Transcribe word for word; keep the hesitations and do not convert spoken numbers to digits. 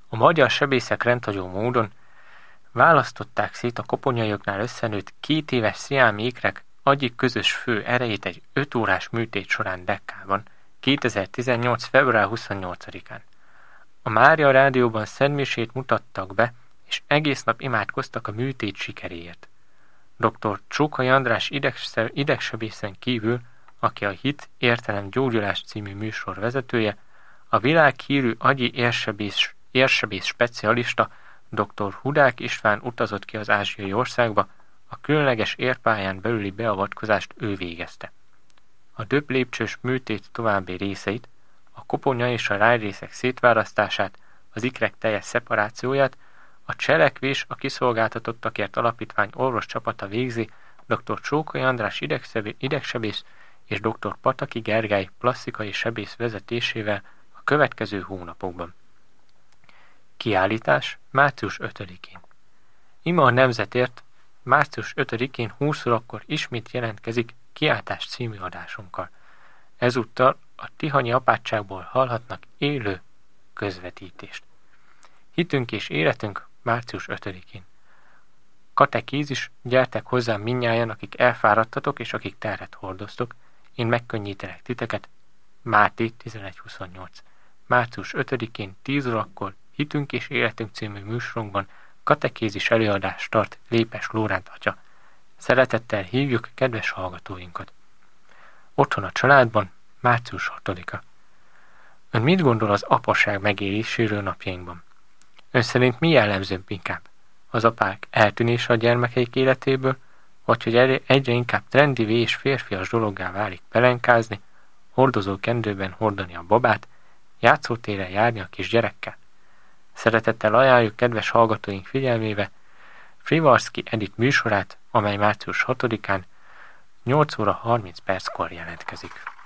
A magyar sebészek rendhagyó módon választották szét a koponyaioknál összenőtt két éves sziámi ikrek egyik közös fő erejét egy öt órás műtét során Dekkában, kétezer-tizennyolc. február huszonnyolcadikán. A Mária rádióban szentmisét mutattak be, és egész nap imádkoztak a műtét sikeréért. doktor Csókai András idegsebészen kívül, aki a Hit, Értelem, Gyógyulás című műsor vezetője, a világhírű agyi érsebész, érsebész specialista doktor Hudák István utazott ki az ázsiai országba, a különleges érpályán belüli beavatkozást ő végezte. A több lépcsős műtét további részeit, a koponya és a rájrészek szétválasztását, az ikrek teljes szeparációját, a Cselekvés a Kiszolgáltatottakért Alapítvány orvos csapata végzi doktor Csókai András idegsebész és doktor Pataki Gergely plastikai sebész vezetésével a következő hónapokban. Kiállítás március ötödikén. Ima a Nemzetért március ötödikén húsz órakor ismét jelentkezik Kiáltás című adásunkkal. Ezúttal a Tihanyi apátságból hallhatnak élő közvetítést. Hitünk és életünk március ötödikén. Katekézis, gyertek hozzám mindnyájan, akik elfáradtatok és akik terhet hordoztok, én megkönnyítelek titeket. Máté tizenegy huszonnyolc. március ötödikén tíz órakor Hitünk és életünk című műsorunkban katekézis előadást tart Lépes Lóránt atya. Szeretettel hívjuk kedves hallgatóinkat. Otthon a családban, március hatodika. Ön mit gondol az apaság megéléséről napjainkban? Ön szerint mi jellemzőbb inkább? Az apák eltűnése a gyermekeik életéből, vagy hogy egyre inkább trendivé és férfias dologgá válik pelenkázni, hordozó kendőben hordani a babát, játszótéren járni a kis gyerekkel? Szeretettel ajánljuk kedves hallgatóink figyelmébe Frivalszki Edith műsorát, amely március hatodikán nyolc óra harminc perckor jelentkezik.